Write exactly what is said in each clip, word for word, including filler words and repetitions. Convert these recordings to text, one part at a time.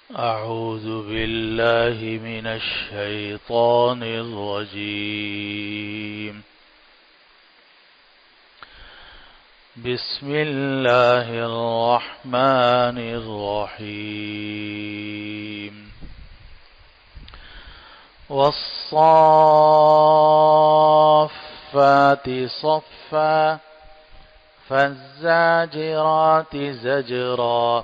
أعوذ بالله من الشيطان الرجيم. بسم الله الرحمن الرحيم. والصافات صفا فالزاجرات زجرا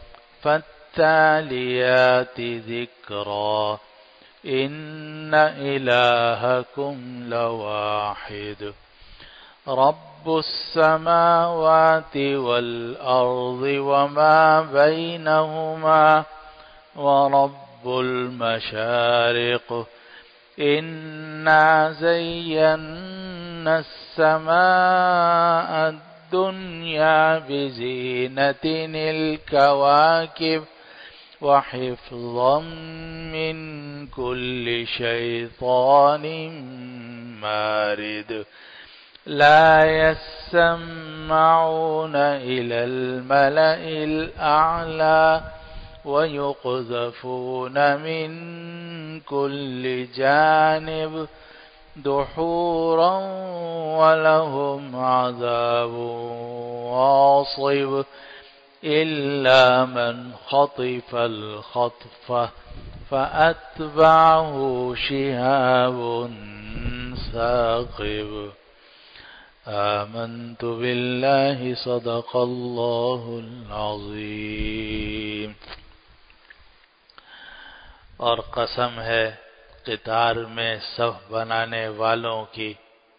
فالتاليات ذكرا إن إلهكم لواحد رب السماوات والأرض وما بينهما ورب المشارق إنا زينا السماء الدنيا بزينة الكواكب وحفظا من كل شيطان مارد لا يسمعون إلى الملأ الأعلى ويقذفون من كل جانب دحورا ولهم عذاب واصب إلا من خطف الخطفة فأتبعه شهاب ثاقب. آمنت بالله صدق الله العظیم. اور قسم ہے قطار میں صف بنانے والوں کی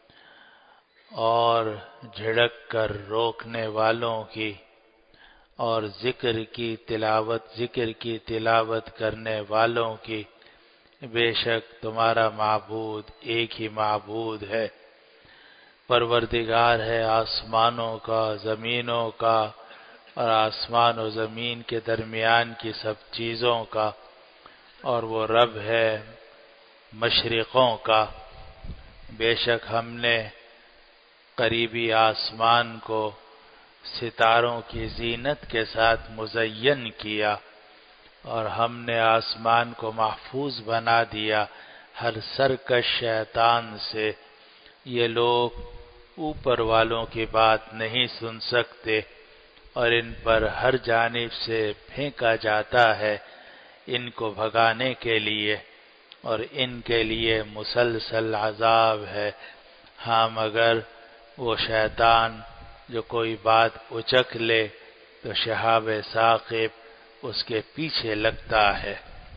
اور جھڑک کر روکنے والوں کی اور ذکر کی تلاوت ذکر کی تلاوت کرنے والوں کی. بے شک تمہارا معبود ایک ہی معبود ہے، پروردگار ہے آسمانوں کا، زمینوں کا اور آسمان و زمین کے درمیان کی سب چیزوں کا، اور وہ رب ہے مشرقوں کا. بے شک ہم نے قریبی آسمان کو ستاروں کی زینت کے ساتھ مزین کیا، اور ہم نے آسمان کو محفوظ بنا دیا ہر سرکش شیطان سے. یہ لوگ اوپر والوں کی بات نہیں سن سکتے اور ان پر ہر جانب سے پھینکا جاتا ہے ان کو بھگانے کے لیے، اور ان کے لیے مسلسل عذاب ہے. ہاں مگر وہ شیطان جو کوئی بات اچک لے تو شہاب ثاقب اس کے پیچھے لگتا ہے.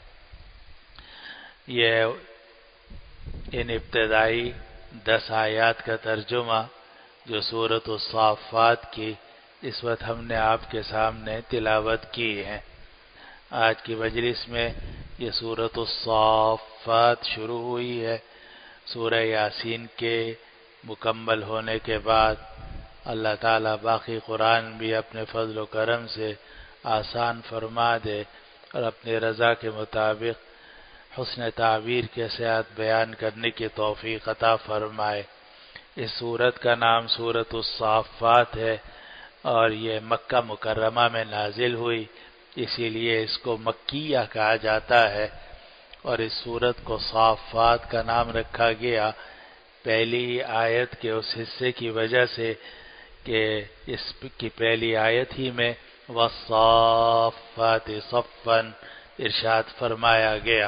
یہ ان ابتدائی دس آیات کا ترجمہ جو سورۃ الصافات کی اس وقت ہم نے آپ کے سامنے تلاوت کی ہے. آج کی مجلس میں یہ سورۃ الصافات شروع ہوئی ہے. سورہ یاسین کے مکمل ہونے کے بعد اللہ تعالیٰ باقی قرآن بھی اپنے فضل و کرم سے آسان فرما دے اور اپنی رضا کے مطابق حسن تعبیر کے ساتھ بیان کرنے کی توفیق عطا فرمائے. اس سورت کا نام سورۃ الصافات ہے اور یہ مکہ مکرمہ میں نازل ہوئی، اسی لیے اس کو مکیہ کہا جاتا ہے. اور اس سورت کو صافات کا نام رکھا گیا پہلی آیت کے اس حصے کی وجہ سے کہ اس کی پہلی آیت ہی میں والصافات صفا ارشاد فرمایا گیا.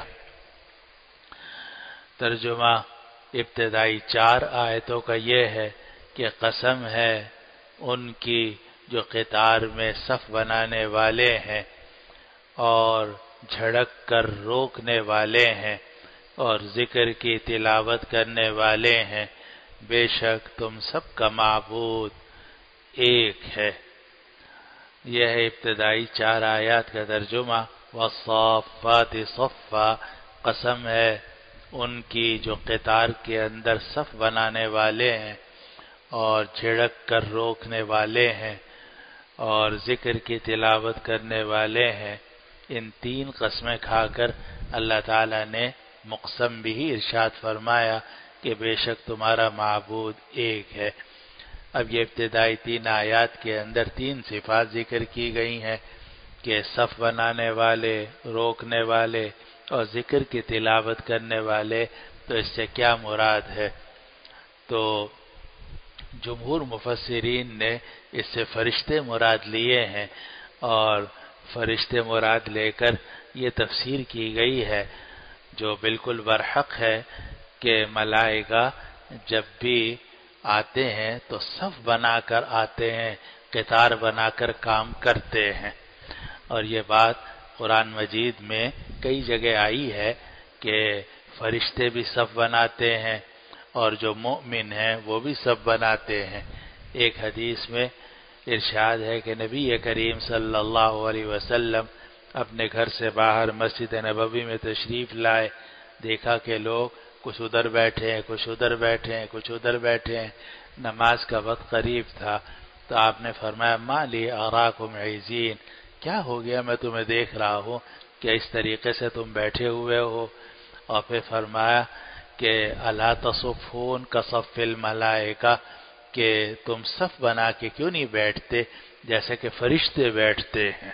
ترجمہ ابتدائی چار آیتوں کا یہ ہے کہ قسم ہے ان کی جو قطار میں صف بنانے والے ہیں اور جھڑک کر روکنے والے ہیں اور ذکر کی تلاوت کرنے والے ہیں. بے شک تم سب کا معبود ایک ہے. یہ ہے ابتدائی چار آیات کا ترجمہ. والصافات صفا، قسم ہے ان کی جو قطار کے اندر صف بنانے والے ہیں اور جھڑک کر روکنے والے ہیں اور ذکر کی تلاوت کرنے والے ہیں. ان تین قسمیں کھا کر اللہ تعالیٰ نے مقسم بھی ارشاد فرمایا کہ بے شک تمہارا معبود ایک ہے. اب یہ ابتدائی تین آیات کے اندر تین صفات ذکر کی گئی ہیں. کہ صف بنانے والے، روکنے والے اور ذکر کی تلاوت کرنے والے، تو اس سے کیا مراد ہے؟ تو جمہور مفسرین نے اس سے فرشتے مراد لیے ہیں، اور فرشتے مراد لے کر یہ تفسیر کی گئی ہے جو بالکل برحق ہے کہ ملائکہ جب بھی آتے ہیں تو صف بنا کر آتے ہیں، قطار بنا کر کام کرتے ہیں۔ اور یہ بات قرآن مجید میں کئی جگہ آئی ہے کہ فرشتے بھی صف بناتے ہیں اور جو مومن ہیں وہ بھی صف بناتے ہیں۔ ایک حدیث میں ارشاد ہے کہ نبی کریم صلی اللہ علیہ وسلم اپنے گھر سے باہر مسجد نبوی میں تشریف لائے، دیکھا کہ لوگ کچھ ادھر بیٹھے ہیں، کچھ ادھر بیٹھے ہیں، کچھ ادھر بیٹھے ہیں، نماز کا وقت قریب تھا، تو آپ نے فرمایا ما لی اراکم عیزین، کیا ہو گیا میں تمہیں دیکھ رہا ہوں کہ اس طریقے سے تم بیٹھے ہوئے ہو؟ اور پھر فرمایا کہ الا تصفون کصف الملائکہ، کہ تم صف بنا کے کیوں نہیں بیٹھتے جیسے کہ فرشتے بیٹھتے ہیں؟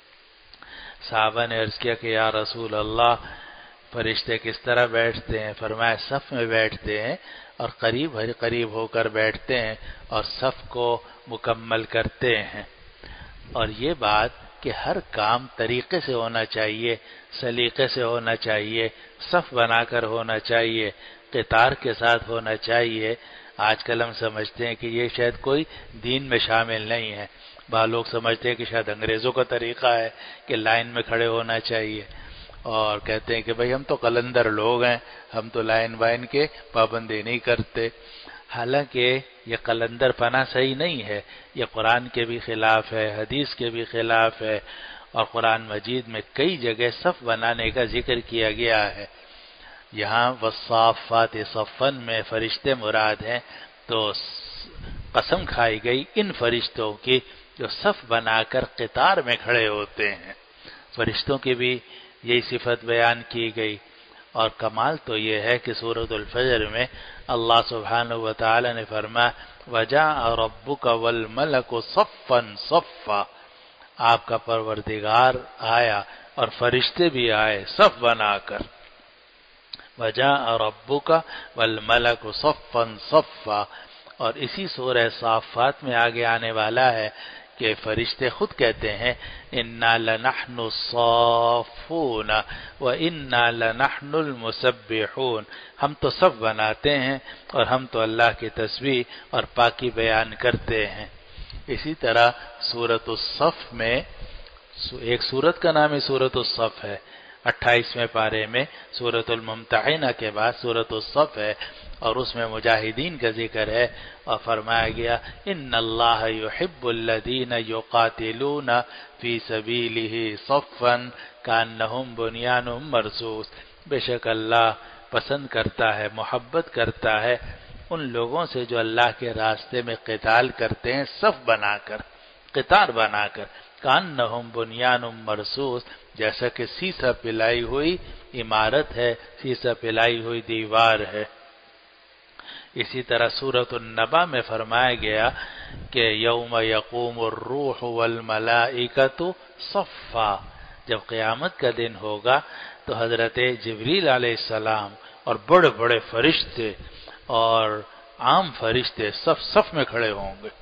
صحابہ نے عرض کیا کہ یا رسول اللہ فرشتے کس طرح بیٹھتے ہیں؟ فرمایا صف میں بیٹھتے ہیں اور قریب قریب ہو کر بیٹھتے ہیں اور صف کو مکمل کرتے ہیں۔ اور یہ بات کہ ہر کام طریقے سے ہونا چاہیے، سلیقے سے ہونا چاہیے، صف بنا کر ہونا چاہیے، قطار کے ساتھ ہونا چاہیے، آج کل ہم سمجھتے ہیں کہ یہ شاید کوئی دین میں شامل نہیں ہے۔ بعض لوگ سمجھتے ہیں کہ شاید انگریزوں کا طریقہ ہے کہ لائن میں کھڑے ہونا چاہیے، اور کہتے ہیں کہ بھئی ہم تو قلندر لوگ ہیں، ہم تو لائن وائن کے پابندی نہیں کرتے۔ حالانکہ یہ قلندر پنا صحیح نہیں ہے، یہ قرآن کے بھی خلاف ہے، حدیث کے بھی خلاف ہے، اور قرآن مجید میں کئی جگہ صف بنانے کا ذکر کیا گیا ہے۔ یہاں والصافات صفن میں فرشتے مراد ہیں، تو قسم کھائی گئی ان فرشتوں کی جو صف بنا کر قطار میں کھڑے ہوتے ہیں۔ فرشتوں کی بھی یہی صفت بیان کی گئی، اور کمال تو یہ ہے کہ سورۃ الفجر میں اللہ سبحانہ وتعالی نے فرمایا وَجَاءَ رَبُّكَ وَالْمَلَكُ صَفًّا صَفًّا، آپ کا پروردگار آیا اور فرشتے بھی آئے صف بنا کر۔ وَجَاءَ رَبُّكَ وَالْمَلَكُ صَفًّا صَفًّا، اور اسی سورہ صافات میں آگے آنے والا ہے کہ فرشتے خود کہتے ہیں اِنَّا لَنَحْنُ الصَّافُّونَ وَإِنَّا لَنَحْنُ الْمُسَبِّحُونَ، ہم تو صف بناتے ہیں اور ہم تو اللہ کی تسبیح اور پاکی بیان کرتے ہیں۔ اسی طرح سورۃ الصف میں ایک سورت کا نام ہی سورۃ الصف ہے، اٹھائیسویں پارے میں سورۃ الممتحنہ کے بعد سورۃ الصف ہے، اور اس میں مجاہدین کا ذکر ہے، اور فرمایا گیا ان اللہ یحب الذین یقاتلون فی سبیلہ صفا کانہم بنیان مرصوص، بے شک اللہ پسند کرتا ہے، محبت کرتا ہے ان لوگوں سے جو اللہ کے راستے میں قتال کرتے ہیں صف بنا کر، قطار بنا کر، کانہم بنیان مرصوص، جیسا کہ سیسا پلائی ہوئی عمارت ہے، سیسا پلائی ہوئی دیوار ہے۔ اسی طرح سورۃ النبا میں فرمایا گیا کہ یوم یقوم الروح والملائکۃ صفا، جب قیامت کا دن ہوگا تو حضرت جبریل علیہ السلام اور بڑے بڑے فرشتے اور عام فرشتے صف صف میں کھڑے ہوں گے۔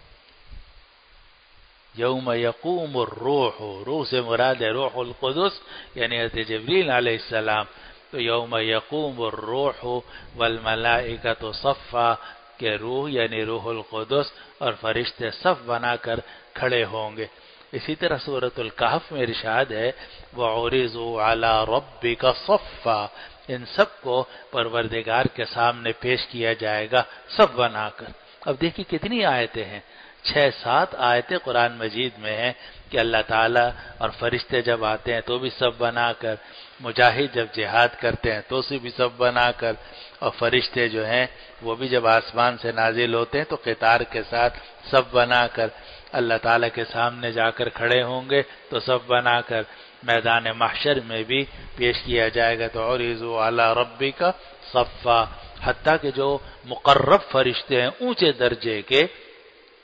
یوم یقوم الروح، روح سے مراد ہے روح القدس یعنی حضرت جبریل علیہ السلام، تو یوم یقوم الروح والملائکۃ صفا، کہ روح یعنی روح القدس اور فرشتے صف بنا کر کھڑے ہوں گے۔ اسی طرح سورۃ الکہف میں ارشاد ہے وَعُرِضُوا عَلَىٰ رَبِّكَ صَفًّا، ان سب کو پروردگار کے سامنے پیش کیا جائے گا صف بنا کر۔ اب دیکھیے کتنی آیتیں ہیں، چھ سات آیتیں قرآن مجید میں ہیں کہ اللہ تعالیٰ اور فرشتے جب آتے ہیں تو بھی صف بنا کر، مجاہد جب جہاد کرتے ہیں تو اسے بھی صف بنا کر، اور فرشتے جو ہیں وہ بھی جب آسمان سے نازل ہوتے ہیں تو قطار کے ساتھ صف بنا کر اللہ تعالیٰ کے سامنے جا کر کھڑے ہوں گے تو صف بنا کر میدان محشر میں بھی پیش کیا جائے گا۔ تو عُرِضُوا عَلَىٰ رَبِّكَ صَفًّا، حتیٰ کہ جو مقرب فرشتے ہیں اونچے درجے کے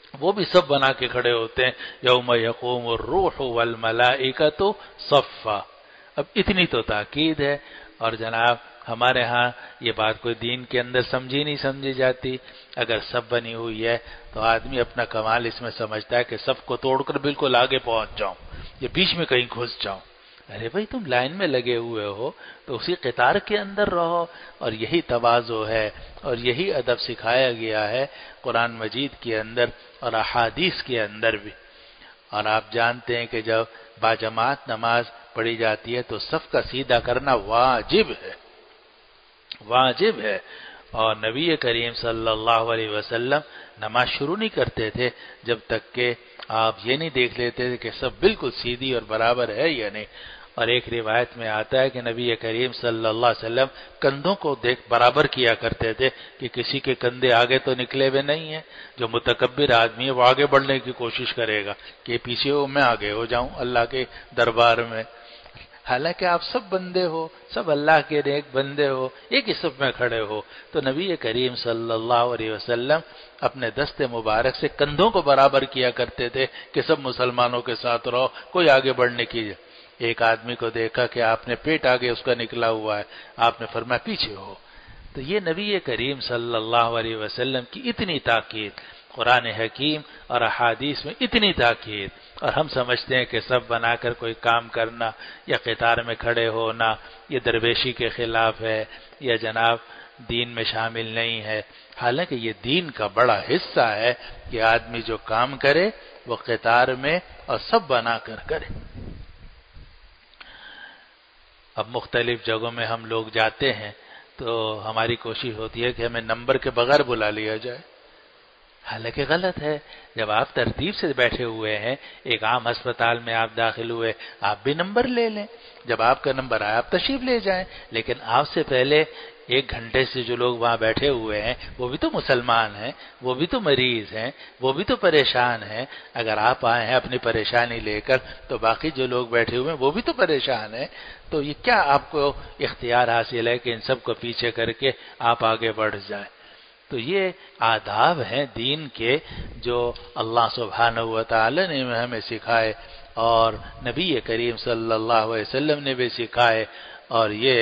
وہ بھی سب بنا کے کھڑے ہوتے ہیں، یوم یقوم الروح والملائکۃ صفا۔ اب اتنی تو تاکید ہے، اور جناب ہمارے ہاں یہ بات کوئی دین کے اندر سمجھی نہیں سمجھی جاتی۔ اگر سب بنی ہوئی ہے تو آدمی اپنا کمال اس میں سمجھتا ہے کہ سب کو توڑ کر بالکل آگے پہنچ جاؤں یا بیچ میں کہیں گھس جاؤں۔ ارے بھائی تم لائن میں لگے ہوئے ہو تو اسی قطار کے اندر رہو، اور یہی تواضع ہے اور یہی ادب سکھایا گیا ہے قرآن مجید کے اندر اور احادیث کے اندر بھی۔ اور آپ جانتے ہیں کہ جب باجماعت نماز پڑھی جاتی ہے تو صف کا سیدھا کرنا واجب ہے، واجب ہے۔ اور نبی کریم صلی اللہ علیہ وسلم نماز شروع نہیں کرتے تھے جب تک کہ آپ یہ نہیں دیکھ لیتے تھے کہ سب بالکل سیدھی اور برابر ہے یا نہیں۔ اور ایک روایت میں آتا ہے کہ نبی کریم صلی اللہ علیہ وسلم کندھوں کو دیکھ برابر کیا کرتے تھے کہ کسی کے کندھے آگے تو نکلے ہوئے نہیں ہیں۔ جو متکبر آدمی ہے وہ آگے بڑھنے کی کوشش کرے گا کہ پیچھے ہو میں آگے ہو جاؤں اللہ کے دربار میں، حالانکہ آپ سب بندے ہو، سب اللہ کے نیک بندے ہو، ایک ہی صف میں کھڑے ہو۔ تو نبی کریم صلی اللہ علیہ وسلم اپنے دست مبارک سے کندھوں کو برابر کیا کرتے تھے کہ سب مسلمانوں کے ساتھ رہو، کوئی آگے بڑھنے کی۔ ایک آدمی کو دیکھا کہ آپ نے پیٹ آگے اس کا نکلا ہوا ہے، آپ نے فرمایا پیچھے ہو۔ تو یہ نبی کریم صلی اللہ علیہ وسلم کی اتنی تاکید، قرآن حکیم اور احادیث میں اتنی تاکید، اور ہم سمجھتے ہیں کہ سب بنا کر کوئی کام کرنا یا قطار میں کھڑے ہونا یہ درویشی کے خلاف ہے یا جناب دین میں شامل نہیں ہے۔ حالانکہ یہ دین کا بڑا حصہ ہے کہ آدمی جو کام کرے وہ قطار میں اور سب بنا کر کرے۔ اب مختلف جگہوں میں ہم لوگ جاتے ہیں تو ہماری کوشش ہوتی ہے کہ ہمیں نمبر کے بغیر بلا لیا جائے، حالانکہ غلط ہے۔ جب آپ ترتیب سے بیٹھے ہوئے ہیں، ایک عام ہسپتال میں آپ داخل ہوئے، آپ بھی نمبر لے لیں، جب آپ کا نمبر آئے آپ تشریف لے جائیں، لیکن آپ سے پہلے ایک گھنٹے سے جو لوگ وہاں بیٹھے ہوئے ہیں وہ بھی تو مسلمان ہیں، وہ بھی تو مریض ہیں، وہ بھی تو پریشان ہیں۔ اگر آپ آئے ہیں اپنی پریشانی لے کر تو باقی جو لوگ بیٹھے ہوئے ہیں وہ بھی تو پریشان ہیں۔ تو یہ کیا آپ کو اختیار حاصل ہے کہ ان سب کو پیچھے کر کے آپ آگے بڑھ جائیں؟ تو یہ آداب ہیں دین کے جو اللہ سبحانہ و تعالی نے ہمیں سکھائے اور نبی کریم صلی اللہ علیہ وسلم نے بھی سکھائے، اور یہ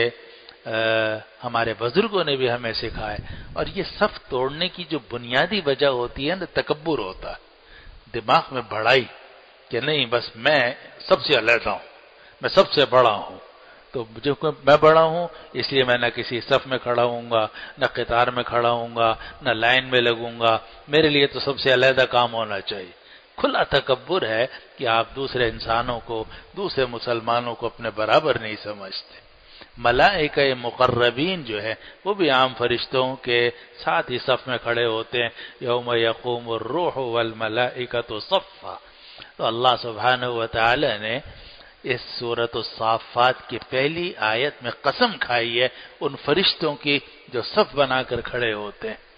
ہمارے بزرگوں نے بھی ہمیں سکھائے۔ اور یہ صف توڑنے کی جو بنیادی وجہ ہوتی ہے نا، تکبر ہوتا ہے، دماغ میں بڑائی کہ نہیں بس میں سب سے علیحدہ ہوں، میں سب سے بڑا ہوں، تو جو میں بڑا ہوں اس لیے میں نہ کسی صف میں کھڑا ہوں گا، نہ قطار میں کھڑا ہوں گا، نہ لائن میں لگوں گا، میرے لیے تو سب سے علیحدہ کام ہونا چاہیے۔ کھلا تکبر ہے کہ آپ دوسرے انسانوں کو، دوسرے مسلمانوں کو اپنے برابر نہیں سمجھتے۔ ملائکہ مقربین جو ہے وہ بھی عام فرشتوں کے ساتھ ہی صف میں کھڑے ہوتے ہیں، یوم یقوم الروح والملائکۃ صفا۔ تو اللہ سبحانہ و تعالی نے اس سورۃ الصافات کی پہلی آیت میں قسم کھائی ہے ان فرشتوں کی جو صف بنا کر کھڑے ہوتے ہیں۔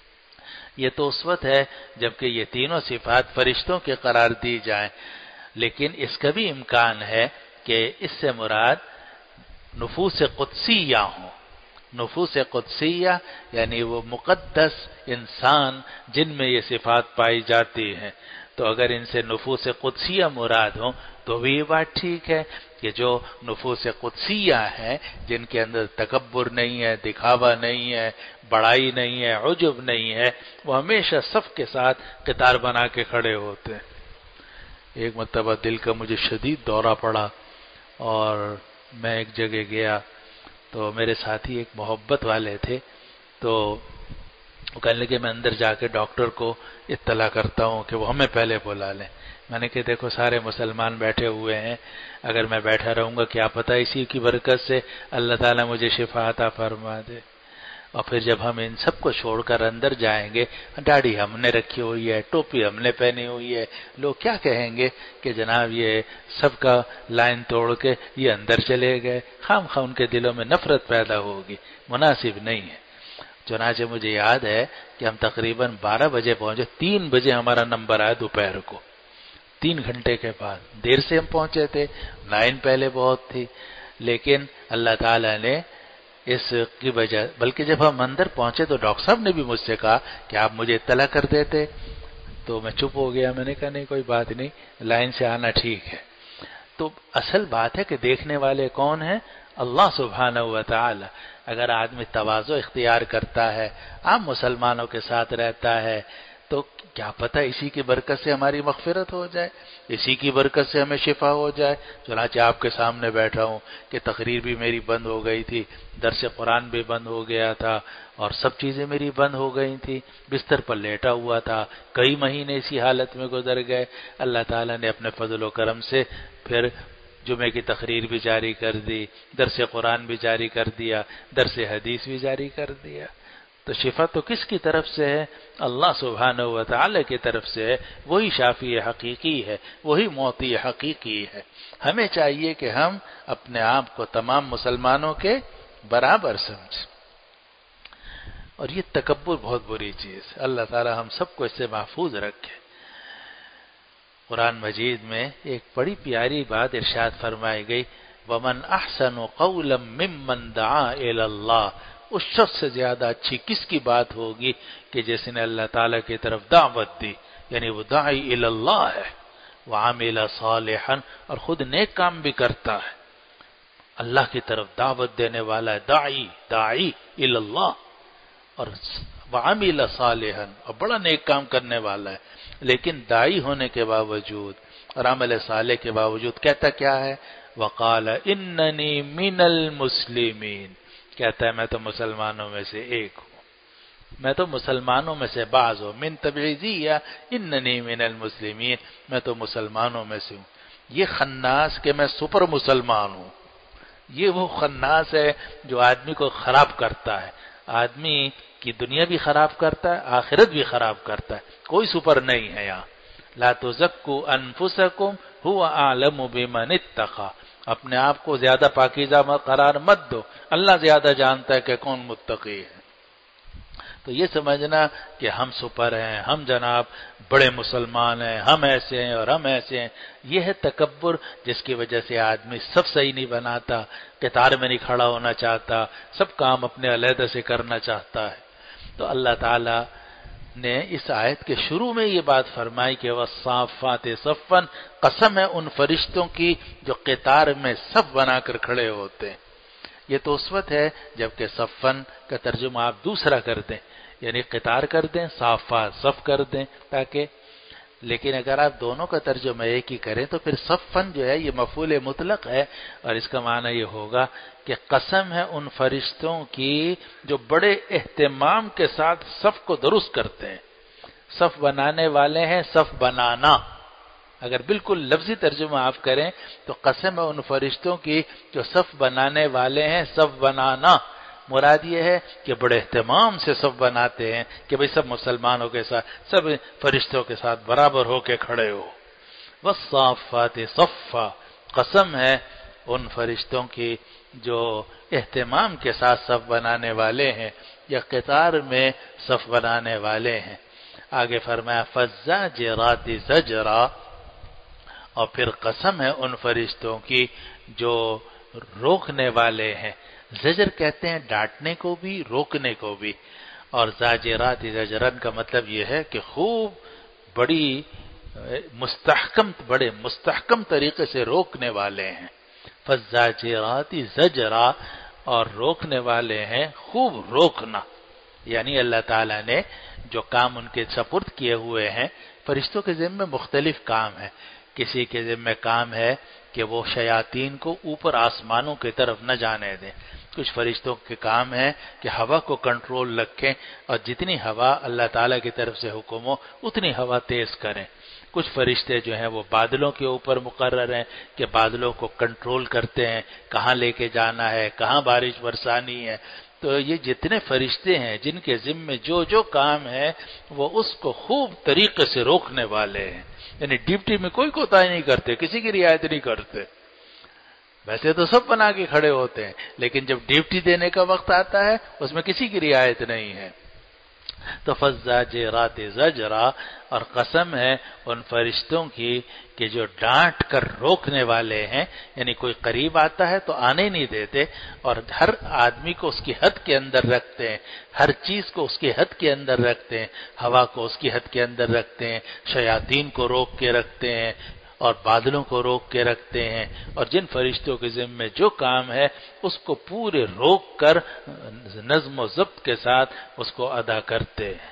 یہ تو اس وقت ہے جبکہ یہ تینوں صفات فرشتوں کے قرار دی جائیں، لیکن اس کا بھی امکان ہے کہ اس سے مراد نفوس قدسیہ ہوں۔ نفوس قدسیہ یعنی وہ مقدس انسان جن میں یہ صفات پائی جاتی ہیں۔ تو اگر ان سے نفوس قدسیہ مراد ہوں تو بھی یہ بات ٹھیک ہے کہ جو نفوس قدسیہ ہیں، جن کے اندر تکبر نہیں ہے، دکھاوا نہیں ہے، بڑائی نہیں ہے، عجب نہیں ہے، وہ ہمیشہ صف کے ساتھ قطار بنا کے کھڑے ہوتے ہیں۔ ایک مرتبہ دل کا مجھے شدید دورہ پڑا اور میں ایک جگہ گیا تو میرے ساتھی ایک محبت والے تھے، تو وہ کہنے لگے میں اندر جا کے ڈاکٹر کو اطلاع کرتا ہوں کہ وہ ہمیں پہلے بلا لیں۔ میں نے کہا دیکھو سارے مسلمان بیٹھے ہوئے ہیں، اگر میں بیٹھا رہوں گا کیا پتہ اسی کی برکت سے اللہ تعالیٰ مجھے شفا عطا فرما دے۔ اور پھر جب ہم ان سب کو چھوڑ کر اندر جائیں گے، داڑھی ہم نے رکھی ہوئی ہے، ٹوپی ہم نے پہنی ہوئی ہے، لوگ کیا کہیں گے کہ جناب یہ سب کا لائن توڑ کے یہ اندر چلے گئے، خام خواہ ان کے دلوں میں نفرت پیدا ہوگی، مناسب نہیں ہے۔ چنانچہ مجھے یاد ہے کہ ہم تقریباً بارہ بجے پہنچے، تین بجے ہمارا نمبر آیا دوپہر کو، تین گھنٹے کے بعد دیر سے ہم پہنچے تھے، لائن پہلے بہت تھی، لیکن اللہ تعالیٰ نے اس کی وجہ، بلکہ جب ہم اندر پہنچے تو ڈاکٹر صاحب نے بھی مجھ سے کہا کہ آپ مجھے اطلاع کر دیتے، تو میں چپ ہو گیا. میں نے کہا نہیں کوئی بات نہیں, لائن سے آنا ٹھیک ہے. تو اصل بات ہے کہ دیکھنے والے کون ہیں؟ اللہ سبحانہ و تعالی. اگر آدمی تواضع اختیار کرتا ہے, عام مسلمانوں کے ساتھ رہتا ہے, تو کیا پتہ اسی کی برکت سے ہماری مغفرت ہو جائے, اسی کی برکت سے ہمیں شفا ہو جائے. چنانچہ آپ کے سامنے بیٹھا ہوں کہ تقریر بھی میری بند ہو گئی تھی, درس قرآن بھی بند ہو گیا تھا, اور سب چیزیں میری بند ہو گئی تھی, بستر پر لیٹا ہوا تھا, کئی مہینے اسی حالت میں گزر گئے. اللہ تعالیٰ نے اپنے فضل و کرم سے پھر جمعے کی تقریر بھی جاری کر دی, درس قرآن بھی جاری کر دیا, درس حدیث بھی جاری کر دیا. تو شفا تو کس کی طرف سے ہے؟ اللہ سبحانہ و تعالی کی طرف سے ہے. وہی شافی حقیقی ہے, وہی معطی حقیقی ہے. ہمیں چاہیے کہ ہم اپنے آپ کو تمام مسلمانوں کے برابر سمجھیں. اور یہ تکبر بہت بری چیز ہے. اللہ تعالی ہم سب کو اس سے محفوظ رکھے. قرآن مجید میں ایک بڑی پیاری بات ارشاد فرمائی گئی, وَمَنْ أَحْسَنُ قَوْلًا مِّمَّنْ دَعَا إِلَى اللَّهِ. اس شخص سے زیادہ اچھی کس کی بات ہوگی کہ جس نے اللہ تعالیٰ کی طرف دعوت دی, یعنی وہ داعی الی اللہ ہے, وعمل صالحا, اور خود نیک کام بھی کرتا ہے. اللہ کی طرف دعوت دینے والا ہے داعی, داعی الی اللہ, اور وعمل صالحا, اور بڑا نیک کام کرنے والا ہے. لیکن داعی ہونے کے باوجود اور عمل صالح کے باوجود کہتا کیا ہے؟ وقال اننی من المسلمین. کہتا ہے میں تو مسلمانوں میں سے ایک ہوں, میں تو مسلمانوں میں سے بعض ہوں. من تبعیضیہ اننی من المسلمین, میں تو مسلمانوں میں سے ہوں. یہ خناس کہ میں سپر مسلمان ہوں, یہ وہ خناس ہے جو آدمی کو خراب کرتا ہے, آدمی کی دنیا بھی خراب کرتا ہے, آخرت بھی خراب کرتا ہے. کوئی سپر نہیں ہے یہاں. لا تزکوا انفسکم هو اعلم بمن اتقى. اپنے آپ کو زیادہ پاکیزہ قرار مت دو, اللہ زیادہ جانتا ہے کہ کون متقی ہے. تو یہ سمجھنا کہ ہم سپر ہیں, ہم جناب بڑے مسلمان ہیں, ہم ایسے ہیں اور ہم ایسے ہیں, یہ ہے تکبر جس کی وجہ سے آدمی سب صحیح نہیں بناتا, قطار میں نہیں کھڑا ہونا چاہتا, سب کام اپنے علیحدہ سے کرنا چاہتا ہے. تو اللہ تعالی نے اس آیت کے شروع میں یہ بات فرمائی کہ والصافات صفا, قسم ہے ان فرشتوں کی جو قطار میں صف بنا کر کھڑے ہوتے ہیں. یہ تو اس وقت ہے جبکہ صفن کا ترجمہ آپ دوسرا کر دیں, یعنی قطار کر دیں, صافات صف کر دیں تاکہ. لیکن اگر آپ دونوں کا ترجمہ ایک ہی کریں تو پھر صفن جو ہے یہ مفعول مطلق ہے, اور اس کا معنی یہ ہوگا کہ قسم ہے ان فرشتوں کی جو بڑے اہتمام کے ساتھ صف کو درست کرتے ہیں. صف بنانے والے ہیں, صف بنانا. اگر بالکل لفظی ترجمہ آپ کریں تو قسم ہے ان فرشتوں کی جو صف بنانے والے ہیں, صف بنانا. مراد یہ ہے کہ بڑے اہتمام سے صف بناتے ہیں کہ بھئی سب مسلمانوں کے ساتھ, سب فرشتوں کے ساتھ برابر ہو کے کھڑے ہو. والصافات صفا, قسم ہے ان فرشتوں کی جو اہتمام کے ساتھ صف بنانے والے ہیں یا قطار میں صف بنانے والے ہیں. آگے فرمایا فالزاجرات زجرا, اور پھر قسم ہے ان فرشتوں کی جو روکنے والے ہیں. زجر کہتے ہیں ڈانٹنے کو بھی, روکنے کو بھی. اور زاجرات زجرن کا مطلب یہ ہے کہ خوب بڑی مستحکم, بڑے مستحکم طریقے سے روکنے والے ہیں. فالزاجرات زجرا, اور روکنے والے ہیں خوب روکنا. یعنی اللہ تعالیٰ نے جو کام ان کے سپرد کیے ہوئے ہیں, فرشتوں کے ذمہ مختلف کام ہیں. کسی کے ذمہ کام ہے کہ وہ شیاطین کو اوپر آسمانوں کی طرف نہ جانے دیں. کچھ فرشتوں کے کام ہے کہ ہوا کو کنٹرول رکھیں, اور جتنی ہوا اللہ تعالیٰ کی طرف سے حکم ہو اتنی ہوا تیز کریں. کچھ فرشتے جو ہیں وہ بادلوں کے اوپر مقرر ہیں کہ بادلوں کو کنٹرول کرتے ہیں, کہاں لے کے جانا ہے, کہاں بارش برسانی ہے. تو یہ جتنے فرشتے ہیں جن کے ذمہ جو جو کام ہے وہ اس کو خوب طریقے سے روکنے والے ہیں. یعنی ڈیوٹی میں کوئی کوتاہی نہیں کرتے, کسی کی رعایت نہیں کرتے. ویسے تو سب بنا کے کھڑے ہوتے ہیں, لیکن جب ڈیوٹی دینے کا وقت آتا ہے اس میں کسی کی رعایت نہیں ہے. تو فالزاجرات زجرا، اور قسم ہے ان فرشتوں کی کہ جو ڈانٹ کر روکنے والے ہیں، یعنی کوئی قریب آتا ہے تو آنے نہیں دیتے، اور ہر آدمی کو اس کی حد کے اندر رکھتے ہیں، ہر چیز کو اس کی حد کے اندر رکھتے ہیں، ہوا کو اس کی حد کے اندر رکھتے ہیں، شیاطین کو روک کے رکھتے ہیں، اور بادلوں کو روک کے رکھتے ہیں، اور جن فرشتوں کے ذمہ جو کام ہے اس کو پورے روک کر نظم و ضبط کے ساتھ اس کو ادا کرتے ہیں۔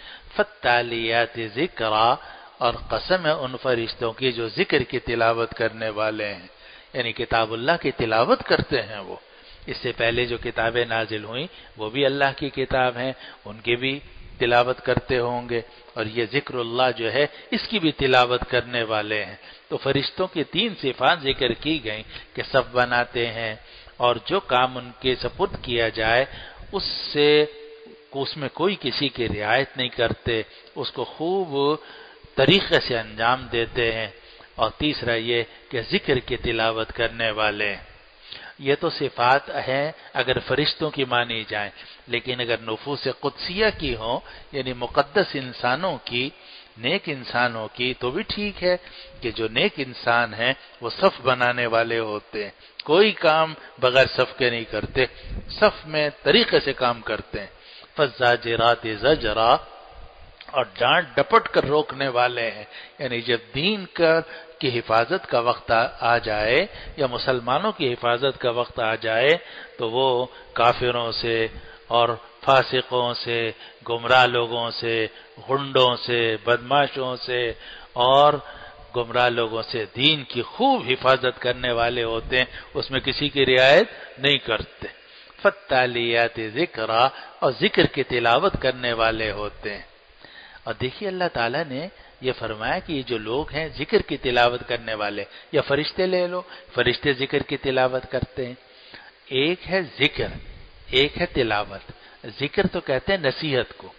فالتالیات ذکرا، اور قسم ہے ان فرشتوں کی جو ذکر کی تلاوت کرنے والے ہیں، یعنی کتاب اللہ کی تلاوت کرتے ہیں۔ وہ اس سے پہلے جو کتابیں نازل ہوئیں وہ بھی اللہ کی کتاب ہیں، ان کی بھی تلاوت کرتے ہوں گے، اور یہ ذکر اللہ جو ہے اس کی بھی تلاوت کرنے والے ہیں۔ تو فرشتوں کی تین صفات ذکر کی گئیں کہ صف بناتے ہیں، اور جو کام ان کے سپرد کیا جائے اس سے اس میں کوئی کسی کی رعایت نہیں کرتے، اس کو خوب طریقے سے انجام دیتے ہیں، اور تیسرا یہ کہ ذکر کی تلاوت کرنے والے ہیں۔ یہ تو صفات ہیں اگر فرشتوں کی مانی جائیں، لیکن اگر نفوس قدسیہ کی ہوں، یعنی مقدس انسانوں کی، نیک انسانوں کی، تو بھی ٹھیک ہے کہ جو نیک انسان ہیں وہ صف بنانے والے ہوتے ہیں، کوئی کام بغیر صف کے نہیں کرتے، صف میں طریقے سے کام کرتے ہیں۔ فالزاجرات زجرا، اور ڈانٹ ڈپٹ کر روکنے والے ہیں، یعنی جب دین کا کی حفاظت کا وقت آ جائے یا مسلمانوں کی حفاظت کا وقت آ جائے تو وہ کافروں سے اور فاسقوں سے، گمراہ لوگوں سے، غنڈوں سے، بدماشوں سے اور گمراہ لوگوں سے دین کی خوب حفاظت کرنے والے ہوتے ہیں، اس میں کسی کی رعایت نہیں کرتے۔ فالتالیات ذکرا، اور ذکر کی تلاوت کرنے والے ہوتے ہیں۔ اور دیکھیے اللہ تعالیٰ نے یہ فرمایا کہ یہ جو لوگ ہیں ذکر کی تلاوت کرنے والے، یا فرشتے لے لو، فرشتے ذکر کی تلاوت کرتے ہیں۔ ایک ہے ذکر، ایک ہے تلاوت۔ ذکر تو کہتے ہیں نصیحت کو،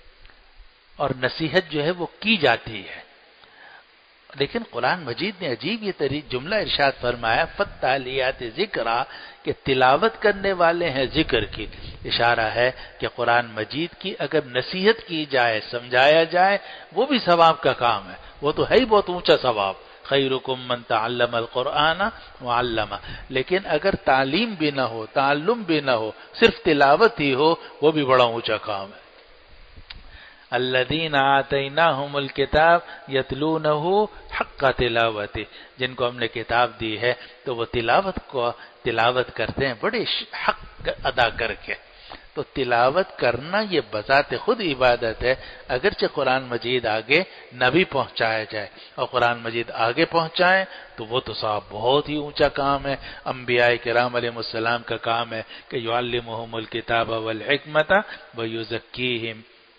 اور نصیحت جو ہے وہ کی جاتی ہے، لیکن قرآن مجید نے عجیب یہ طریق جملہ ارشاد فرمایا فالتالیات ذکرا، کہ تلاوت کرنے والے ہیں ذکر کی۔ اشارہ ہے کہ قرآن مجید کی اگر نصیحت کی جائے، سمجھایا جائے، وہ بھی ثواب کا کام ہے، وہ تو ہے ہی بہت اونچا ثواب، خیرکم من تعلم القرآن وعلمہ۔ لیکن اگر تعلیم بھی نہ ہو، تعلم بھی نہ ہو، صرف تلاوت ہی ہو، وہ بھی بڑا اونچا کام ہے۔ الذین آتیناہم الکتاب یتلونہ حق تلاوتہ، جن کو ہم نے کتاب دی ہے تو وہ تلاوت کو تلاوت کرتے ہیں بڑے حق ادا کر کے۔ تو تلاوت کرنا یہ بذات خود عبادت ہے، اگرچہ قرآن مجید آگے نہ بھی پہنچایا جائے، اور قرآن مجید آگے پہنچائیں تو وہ تو صاحب بہت ہی اونچا کام ہے۔ انبیاء کرام علیہ السلام کا کام ہے کہ یعلمہم الکتاب والحکمت ویزکیہم۔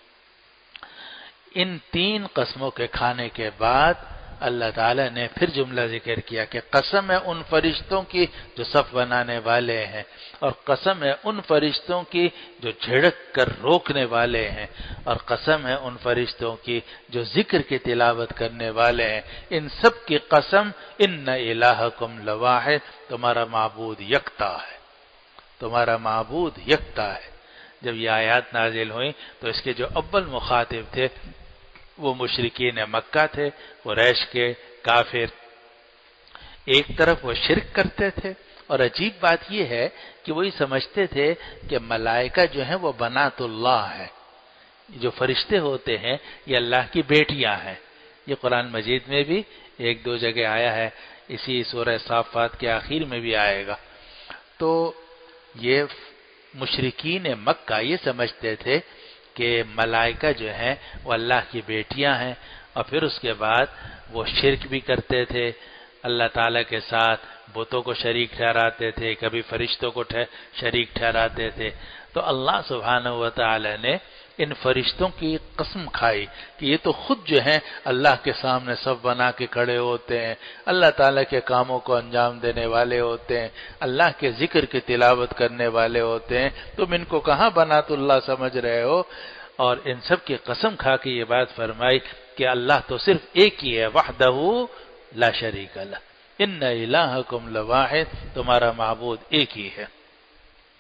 ان تین قسموں کے کھانے کے بعد اللہ تعالیٰ نے پھر جملہ ذکر کیا کہ قسم ہے ان فرشتوں کی جو صف بنانے والے ہیں، اور قسم ہے ان فرشتوں کی جو جھڑک کر روکنے والے ہیں، اور قسم ہے ان فرشتوں کی جو ذکر کی تلاوت کرنے والے ہیں۔ ان سب کی قسم ان الہکم لواحد، تمہارا معبود یکتا ہے، تمہارا معبود یکتا ہے۔ جب یہ آیات نازل ہوئیں تو اس کے جو اول مخاطب تھے وہ مشرکین مکہ تھے، قریش کے کافر۔ ایک طرف وہ شرک کرتے تھے، اور عجیب بات یہ ہے کہ وہ یہ سمجھتے تھے کہ ملائکہ جو ہیں وہ بنات اللہ ہے، جو فرشتے ہوتے ہیں یہ اللہ کی بیٹیاں ہیں۔ یہ قرآن مجید میں بھی ایک دو جگہ آیا ہے، اسی سورہ صافات کے آخر میں بھی آئے گا۔ تو یہ مشرکین مکہ یہ سمجھتے تھے کہ ملائکہ جو ہیں وہ اللہ کی بیٹیاں ہیں، اور پھر اس کے بعد وہ شرک بھی کرتے تھے، اللہ تعالیٰ کے ساتھ بتوں کو شریک ٹھہراتے تھے، کبھی فرشتوں کو شریک ٹھہراتے تھے۔ تو اللہ سبحانہ و تعالیٰ نے ان فرشتوں کی قسم کھائی کہ یہ تو خود جو ہیں اللہ کے سامنے سب بنا کے کھڑے ہوتے ہیں، اللہ تعالیٰ کے کاموں کو انجام دینے والے ہوتے ہیں، اللہ کے ذکر کی تلاوت کرنے والے ہوتے ہیں، تم ان کو کہاں بنات اللہ سمجھ رہے ہو؟ اور ان سب کی قسم کھا کے یہ بات فرمائی کہ اللہ تو صرف ایک ہی ہے، وحدہ لا شریک لہ، ان الہکم لواحد، تمہارا معبود ایک ہی ہے۔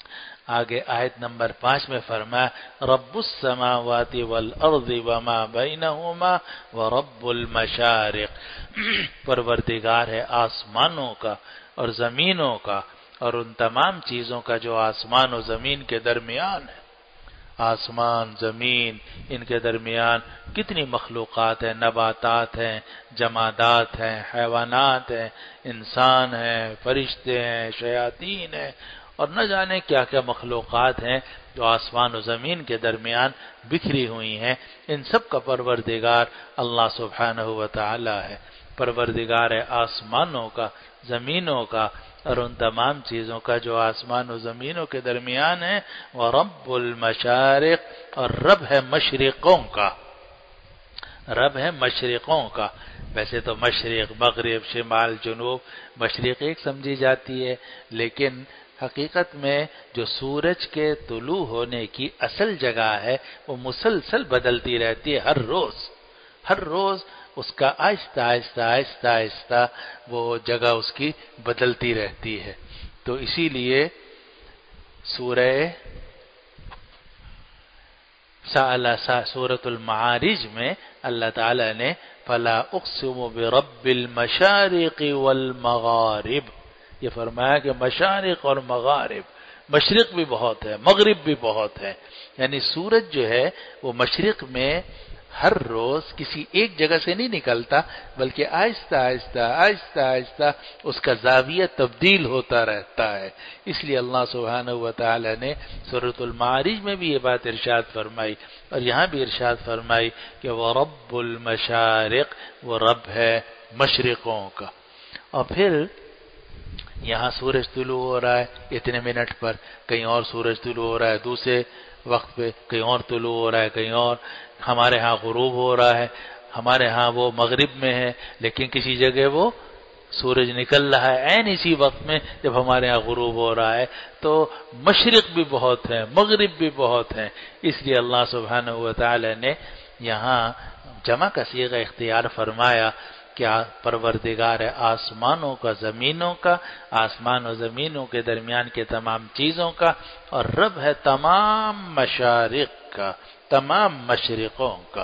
آگے آیت نمبر پانچ میں فرمایا رب السماوات والارض وما بینہما ورب المشارق، پروردگار ہے آسمانوں کا اور زمینوں کا اور ان تمام چیزوں کا جو آسمان و زمین کے درمیان ہے۔ آسمان زمین ان کے درمیان کتنی مخلوقات ہیں، نباتات ہیں، جمادات ہیں، حیوانات ہیں، انسان ہیں، فرشتے ہیں، شیاطین ہیں، اور نہ جانے کیا کیا مخلوقات ہیں جو آسمان و زمین کے درمیان بکھری ہوئی ہیں۔ ان سب کا پروردگار اللہ سبحانہ و تعالی ہے، پروردگار ہے آسمانوں کا، زمینوں کا اور ان تمام چیزوں کا جو آسمان و زمینوں کے درمیان ہے۔ وَرَبُّ الْمَشَارِقِ، اور رب ہے مشرقوں کا، رب ہے مشرقوں کا۔ ویسے تو مشرق، مغرب، شمال، جنوب، مشرق ایک سمجھی جاتی ہے، لیکن حقیقت میں جو سورج کے طلوع ہونے کی اصل جگہ ہے وہ مسلسل بدلتی رہتی ہے، ہر روز ہر روز اس کا آہستہ آہستہ آہستہ آہستہ وہ جگہ اس کی بدلتی رہتی ہے۔ تو اسی لیے سورہ سورۃ المعارج میں اللہ تعالی نے فلا اقسم برب المشارق والمغارب یہ فرمایا کہ مشارق اور مغارب، مشرق بھی بہت ہے، مغرب بھی بہت ہے، یعنی سورج جو ہے وہ مشرق میں ہر روز کسی ایک جگہ سے نہیں نکلتا، بلکہ آہستہ آہستہ آہستہ آہستہ اس کا زاویہ تبدیل ہوتا رہتا ہے۔ اس لیے اللہ سبحانہ و تعالی نے سورۃ المعارج میں بھی یہ بات ارشاد فرمائی اور یہاں بھی ارشاد فرمائی کہ وہ رب المشارق، وہ رب ہے مشرقوں کا۔ اور پھر یہاں سورج طلوع ہو رہا ہے اتنے منٹ پر، کہیں اور سورج طلوع ہو رہا ہے دوسرے وقت پہ، کہیں اور طلوع ہو رہا ہے، کہیں اور ہمارے ہاں غروب ہو رہا ہے، ہمارے ہاں وہ مغرب میں ہے، لیکن کسی جگہ وہ سورج نکل رہا ہے عین اسی وقت میں جب ہمارے ہاں غروب ہو رہا ہے۔ تو مشرق بھی بہت ہیں، مغرب بھی بہت ہیں، اس لیے اللہ سبحانہ و تعالی نے یہاں جمع کا صیغہ اختیار فرمایا کہ پروردگار ہے آسمانوں کا، زمینوں کا، آسمان و زمینوں کے درمیان کے تمام چیزوں کا، اور رب ہے تمام مشارق کا، تمام مشرقوں کا۔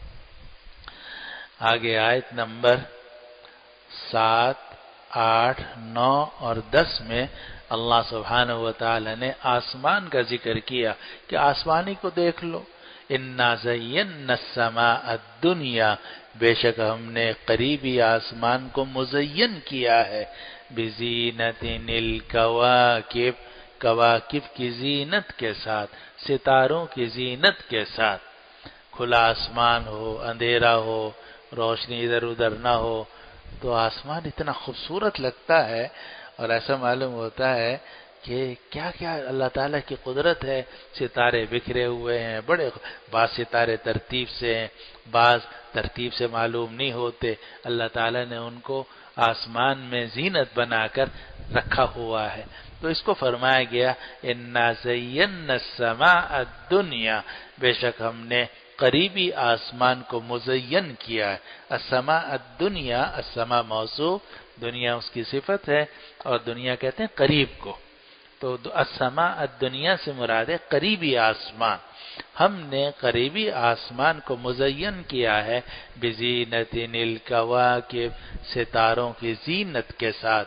آگے آیت نمبر سات، آٹھ، نو اور دس میں اللہ سبحانہ و تعالی نے آسمان کا ذکر کیا کہ آسمانی کو دیکھ لو، انا زینا السماء الدنیا، بے شک ہم نے قریبی آسمان کو مزین کیا ہے، بزینت الکواکب، کواکب کی زینت کے ساتھ، ستاروں کی زینت کے ساتھ۔ کھلا آسمان ہو، اندھیرا ہو، روشنی ادھر ادھر نہ ہو تو آسمان اتنا خوبصورت لگتا ہے، اور ایسا معلوم ہوتا ہے کہ کیا کیا اللہ تعالیٰ کی قدرت ہے۔ ستارے بکھرے ہوئے ہیں، بڑے بعض ستارے ترتیب سے ہیں، بعض ترتیب سے معلوم نہیں ہوتے، اللہ تعالیٰ نے ان کو آسمان میں زینت بنا کر رکھا ہوا ہے۔ تو اس کو فرمایا گیا انا زینا السماء الدنیا، بے شک ہم نے قریبی آسمان کو مزین کیا ہے۔ السماء الدنیا، السماء موصوف، دنیا اس کی صفت ہے، اور دنیا کہتے ہیں قریب کو، تو السماء الدنیا سے مراد ہے قریبی آسمان۔ ہم نے قریبی آسمان کو مزین کیا ہے بزینت الکواکب، ستاروں کی زینت کے ساتھ،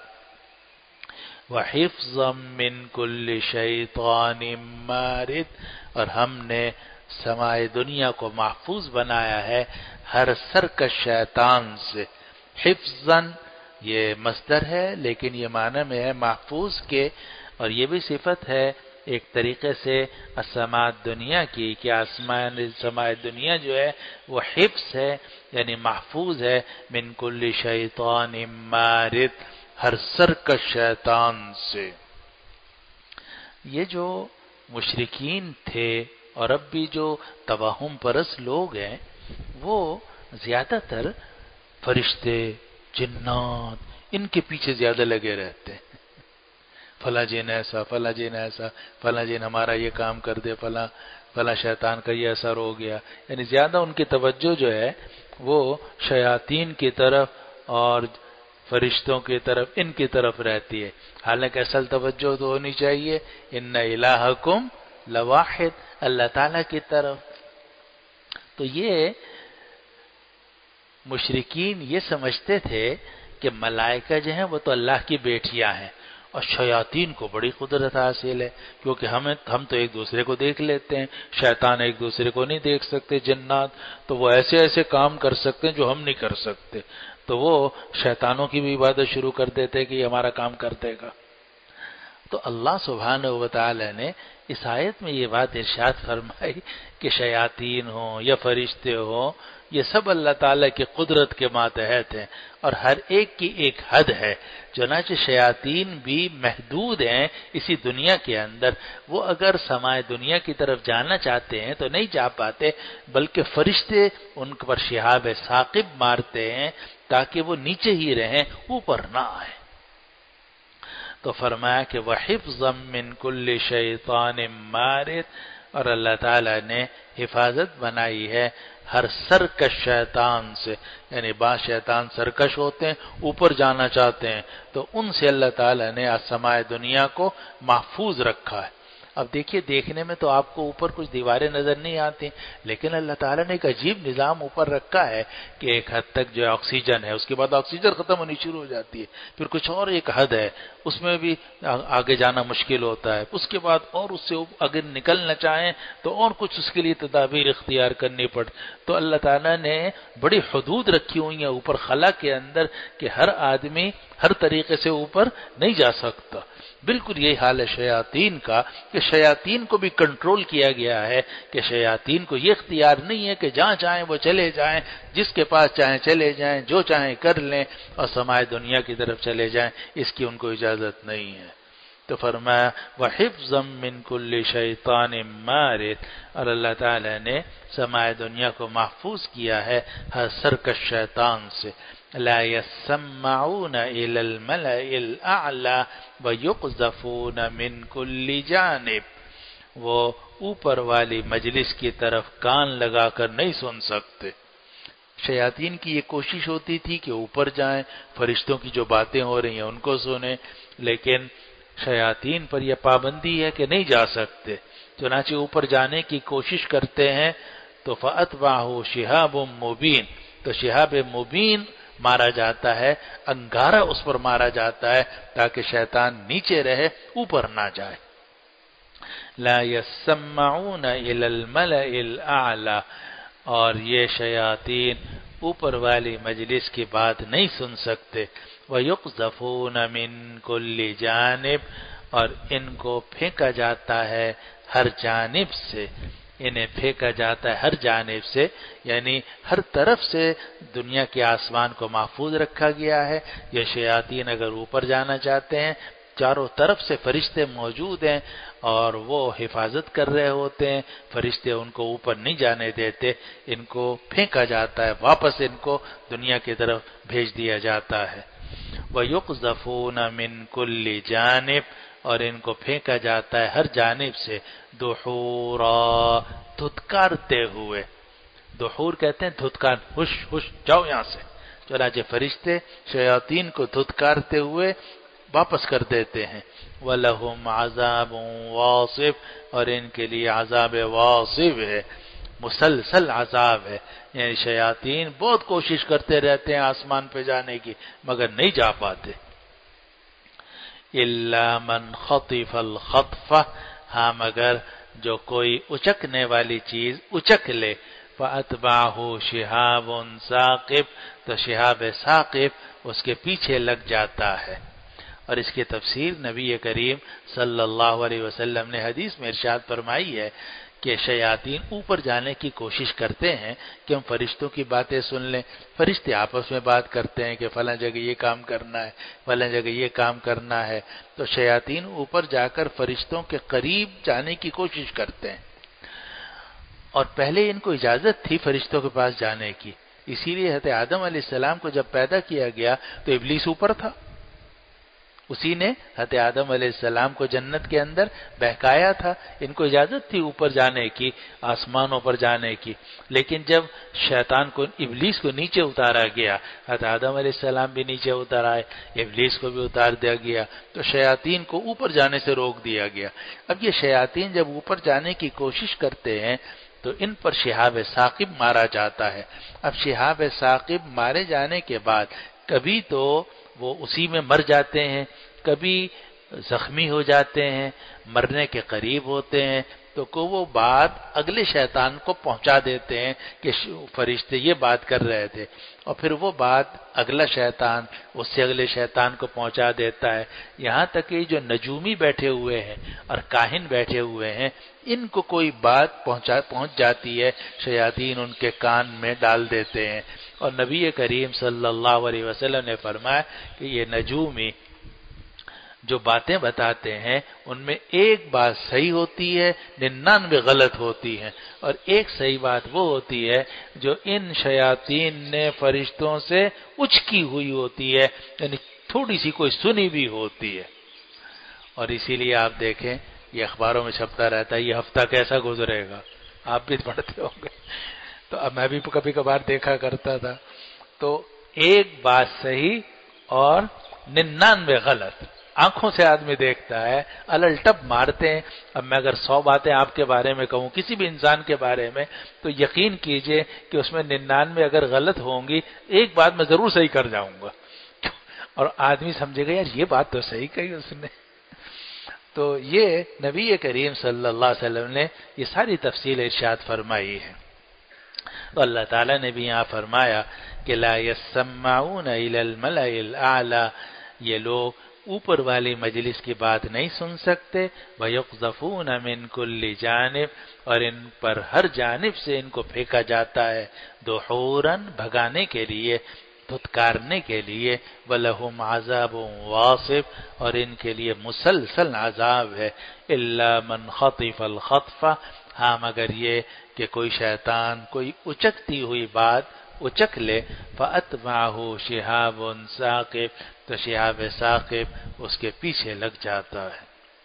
وحفظا من کل شیطان مارد، اور ہم نے سمائے دنیا کو محفوظ بنایا ہے ہر سرکش شیطان سے۔ حفظاً یہ مصدر ہے لیکن یہ معنی میں ہے محفوظ کے، اور یہ بھی صفت ہے ایک طریقے سے السماء دنیا کی کہ آسمان سماء دنیا جو ہے وہ حفظ ہے، یعنی محفوظ ہے من کل شیطان مارد، ہر سرکش شیطان سے۔ یہ جو مشرکین تھے اور اب بھی جو توہم پرست لوگ ہیں وہ زیادہ تر فرشتے، جنات، ان کے پیچھے زیادہ لگے رہتے ہیں، فلاں جن ایسا، فلاں جن ایسا، فلاں جن ہمارا یہ کام کر دے، فلاں فلاں شیطان کا یہ اثر ہو گیا، یعنی زیادہ ان کی توجہ جو ہے وہ شیاطین کی طرف اور فرشتوں کی طرف ان کی طرف رہتی ہے، حالانکہ اصل توجہ تو ہونی چاہیے ان الہکم لواحد، اللہ تعالیٰ کی طرف۔ تو یہ مشرکین یہ سمجھتے تھے کہ ملائکہ جو ہیں وہ تو اللہ کی بیٹیاں ہیں، اور شیاطین کو بڑی قدرت حاصل ہے، کیونکہ ہمیں ہم تو ایک دوسرے کو دیکھ لیتے ہیں، شیطان ایک دوسرے کو نہیں دیکھ سکتے، جنات تو وہ ایسے ایسے کام کر سکتے ہیں جو ہم نہیں کر سکتے، تو وہ شیطانوں کی بھی عبادت شروع کر دیتے کہ یہ ہمارا کام کر دے گا۔ تو اللہ سبحانہ و تعالی نے اس آیت میں یہ بات ارشاد فرمائی کہ شیاطین ہوں یا فرشتے ہوں، یہ سب اللہ تعالیٰ کی قدرت کے ماتحت ہیں، اور ہر ایک کی ایک حد ہے۔ چنانچہ شیاطین بھی محدود ہیں اسی دنیا کے اندر، وہ اگر سمائے دنیا کی طرف جانا چاہتے ہیں تو نہیں جا پاتے، بلکہ فرشتے ان پر شہاب ثاقب مارتے ہیں تاکہ وہ نیچے ہی رہیں، اوپر نہ آئیں۔ تو فرمایا کہ وَحِفْظًا مِّن كُلِّ شَيْطَانٍ مَارِدٍ، اور اللہ تعالیٰ نے حفاظت بنائی ہے ہر سرکش شیطان سے، یعنی بعض شیطان سرکش ہوتے ہیں، اوپر جانا چاہتے ہیں، تو ان سے اللہ تعالیٰ نے آسمائے دنیا کو محفوظ رکھا ہے۔ اب دیکھیے، دیکھنے میں تو آپ کو اوپر کچھ دیواریں نظر نہیں آتی، لیکن اللہ تعالیٰ نے ایک عجیب نظام اوپر رکھا ہے کہ ایک حد تک جو آکسیجن ہے، اس کے بعد آکسیجن ختم ہونی شروع ہو جاتی ہے، پھر کچھ اور ایک حد ہے، اس میں بھی آگے جانا مشکل ہوتا ہے، اس کے بعد اور اس سے اگر نکلنا چاہیں تو اور کچھ اس کے لیے تدابیر اختیار کرنی پڑ۔ تو اللہ تعالیٰ نے بڑی حدود رکھی ہوئی ہیں اوپر خلا کے اندر کہ ہر آدمی ہر طریقے سے اوپر نہیں جا سکتا۔ بالکل یہی حال ہے شیاطین کا کہ شیاطین کو بھی کنٹرول کیا گیا ہے کہ شیاطین کو یہ اختیار نہیں ہے کہ جہاں چاہیں وہ چلے جائیں، جس کے پاس چاہیں چلے جائیں، جو چاہیں کر لیں اور سمائے دنیا کی طرف چلے جائیں، اس کی ان کو اجازت نہیں ہے۔ تو فرمایا وَحِفْظًا مِّن كُلِّ شَيْطَانٍ مَارِدٍ، اور اللہ تعالی نے سمائے دنیا کو محفوظ کیا ہے ہر سرکش شیطان سے۔ لا يسمعون إلى الملأ الأعلى ويقذفون من كل جانب، وہ اوپر والی مجلس کی طرف کان لگا کر نہیں سن سکتے۔ شیاطین کی یہ کوشش ہوتی تھی کہ اوپر جائیں، فرشتوں کی جو باتیں ہو رہی ہیں ان کو سنیں، لیکن شیاطین پر یہ پابندی ہے کہ نہیں جا سکتے، چنانچہ اوپر جانے کی کوشش کرتے ہیں تو فَأَتْبَعَهُ شِهَابٌ مُبِينٌ، تو شہاب مبین مارا جاتا ہے، انگارہ اس پر مارا جاتا ہے تاکہ شیطان نیچے رہے، اوپر نہ جائے۔ لا يسمعون الى الملأ الاعلى، اور یہ شیاطین اوپر والی مجلس کی بات نہیں سن سکتے۔ وَيُقْذَفُونَ مِن كُلِّ جانب، اور ان کو پھینکا جاتا ہے ہر جانب سے، انہیں پھینکا جاتا ہے ہر جانب سے، یعنی ہر طرف سے دنیا کے آسمان کو محفوظ رکھا گیا ہے۔ یہ شیاطین اگر اوپر جانا چاہتے ہیں، چاروں طرف سے فرشتے موجود ہیں اور وہ حفاظت کر رہے ہوتے ہیں، فرشتے ان کو اوپر نہیں جانے دیتے، ان کو پھینکا جاتا ہے، واپس ان کو دنیا کی طرف بھیج دیا جاتا ہے۔ وَيُقْذَفُونَ مِن كُلِّ جانب، اور ان کو پھینکا جاتا ہے ہر جانب سے، دحورا، دھتکارتے ہوئے۔ دحور کہتے ہیں دھتکار، ہوش ہوش جاؤ یہاں سے۔ چنانچہ فرشتے شیاطین کو دھتکارتے ہوئے واپس کر دیتے ہیں۔ وَلَهُمْ عَذَابٌ وَاصِبٌ، اور ان کے لیے عذاب واصب ہے، مسلسل عذاب ہے، یعنی شیاطین بہت کوشش کرتے رہتے ہیں آسمان پہ جانے کی مگر نہیں جا پاتے۔ إِلَّا مَنْ خَطِفَ الْخَطْفَةَ، ہاں مگر جو کوئی اچکنے والی چیز اچک لے، فَأَتْبَعَهُ شِهَابٌ ثَاقِبٌ، تو شہاب ثاقب اس کے پیچھے لگ جاتا ہے۔ اور اس کی تفسیر نبی کریم صلی اللہ علیہ وسلم نے حدیث میں ارشاد فرمائی ہے کہ شیاطین اوپر جانے کی کوشش کرتے ہیں کہ ہم فرشتوں کی باتیں سن لیں، فرشتے آپس میں بات کرتے ہیں کہ فلاں جگہ یہ کام کرنا ہے، فلاں جگہ یہ کام کرنا ہے، تو شیاطین اوپر جا کر فرشتوں کے قریب جانے کی کوشش کرتے ہیں۔ اور پہلے ان کو اجازت تھی فرشتوں کے پاس جانے کی، اسی لیے حضرت آدم علیہ السلام کو جب پیدا کیا گیا تو ابلیس اوپر تھا، اسی نے حضرت آدم علیہ السلام کو جنت کے اندر بہکایا تھا، ان کو اجازت تھی اوپر جانے کی، آسمانوں پر جانے کی، لیکن جب شیطان کو، ابلیس کو نیچے اتارا گیا، حضرت آدم علیہ السلام بھی نیچے اتر آئے، ابلیس کو بھی اتار دیا گیا، تو شیاطین کو اوپر جانے سے روک دیا گیا۔ اب یہ شیاطین جب اوپر جانے کی کوشش کرتے ہیں تو ان پر شہاب ثاقب مارا جاتا ہے۔ اب شہاب ثاقب مارے جانے کے بعد کبھی تو وہ اسی میں مر جاتے ہیں، کبھی زخمی ہو جاتے ہیں، مرنے کے قریب ہوتے ہیں، تو کو وہ بات اگلے شیطان کو پہنچا دیتے ہیں کہ فرشتے یہ بات کر رہے تھے، اور پھر وہ بات اگلا شیطان اس سے اگلے شیطان کو پہنچا دیتا ہے، یہاں تک کہ جو نجومی بیٹھے ہوئے ہیں اور کاہن بیٹھے ہوئے ہیں، ان کو کوئی بات پہنچا پہنچ جاتی ہے، شیاطین ان کے کان میں ڈال دیتے ہیں۔ اور نبی کریم صلی اللہ علیہ وسلم نے فرمایا کہ یہ نجومی جو باتیں بتاتے ہیں ان میں ایک بات صحیح ہوتی ہے، ننانوے غلط ہوتی ہیں، اور ایک صحیح بات وہ ہوتی ہے جو ان شیاطین نے فرشتوں سے اچکی ہوئی ہوتی ہے، یعنی تھوڑی سی کوئی سنی بھی ہوتی ہے۔ اور اسی لیے آپ دیکھیں یہ اخباروں میں چھپتا رہتا ہے، یہ ہفتہ کیسا گزرے گا، آپ بھی پڑھتے ہوں گے، تو اب میں بھی کبھی کبھار دیکھا کرتا تھا، تو ایک بات صحیح اور ننانوے غلط، آنکھوں سے آدمی دیکھتا ہے، الٹپ مارتے ہیں۔ اب میں اگر سو باتیں آپ کے بارے میں کہوں، کسی بھی انسان کے بارے میں، تو یقین کیجئے کہ اس میں ننانوے اگر غلط ہوں گی، ایک بات میں ضرور صحیح کر جاؤں گا، اور آدمی سمجھے گا یار یہ بات تو صحیح کہی اس نے۔ تو یہ نبی کریم صلی اللہ علیہ وسلم نے یہ ساری تفصیل ارشاد فرمائی ہے۔ تو اللہ تعالیٰ نے بھی یہاں فرمایا کہ لا يسمعون الى الملأ الاعلى، یہ لوگ اوپر والی مجلس کی بات نہیں سن سکتے، وَيُقْذَفُونَ مِنْ كُلِّ جانب، اور ان پر ہر جانب سے ان کو پھینکا جاتا ہے، دحوراً بھگانے کے لیے، دھتکارنے کے لیے، وَلَهُمْ عَذَابٌ وَاصِبٌ، اور ان کے لیے مسلسل عذاب ہے، إِلَّا مَنْ خَطِفَ الْخَطْفَ، ہاں مگر یہ کہ کوئی شیطان کوئی اچکتی ہوئی بات اچک لے، فَأَتْبَعَهُ شِهَابٌ ثَاقِبٌ، تو شہاب ثاقب اس کے پیچھے لگ جاتا ہے۔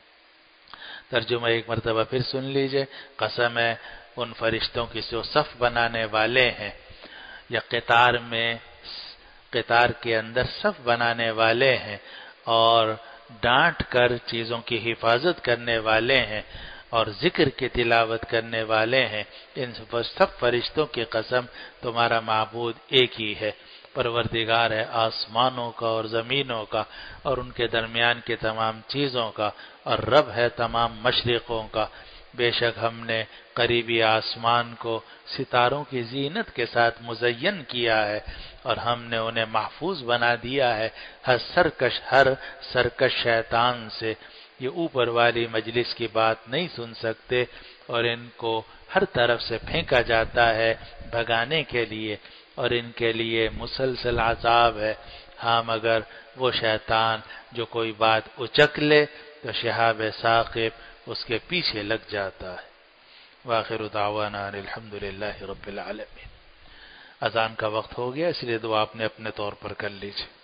ترجمہ ایک مرتبہ پھر سن لیجئے، قسم ہے ان فرشتوں کی جو صف بنانے والے ہیں، یا قطار میں، قطار کے اندر صف بنانے والے ہیں اور ڈانٹ کر چیزوں کی حفاظت کرنے والے ہیں اور ذکر کی تلاوت کرنے والے ہیں، ان سب فرشتوں کی قسم تمہارا معبود ایک ہی ہے، پروردگار ہے آسمانوں کا اور زمینوں کا اور ان کے درمیان کی تمام چیزوں کا، اور رب ہے تمام مشرقوں کا۔ بے شک ہم نے قریبی آسمان کو ستاروں کی زینت کے ساتھ مزین کیا ہے، اور ہم نے انہیں محفوظ بنا دیا ہے ہر سرکش ہر سرکش شیطان سے۔ یہ اوپر والی مجلس کی بات نہیں سن سکتے، اور ان کو ہر طرف سے پھینکا جاتا ہے بھگانے کے لیے، اور ان کے لیے مسلسل عذاب ہے، ہاں مگر وہ شیطان جو کوئی بات اچک لے تو شہاب ثاقب اس کے پیچھے لگ جاتا ہے۔ وآخر دعوانا الحمدللہ رب العالمین۔ اذان کا وقت ہو گیا، اس لیے دعا آپ نے اپنے طور پر کر لیجیے۔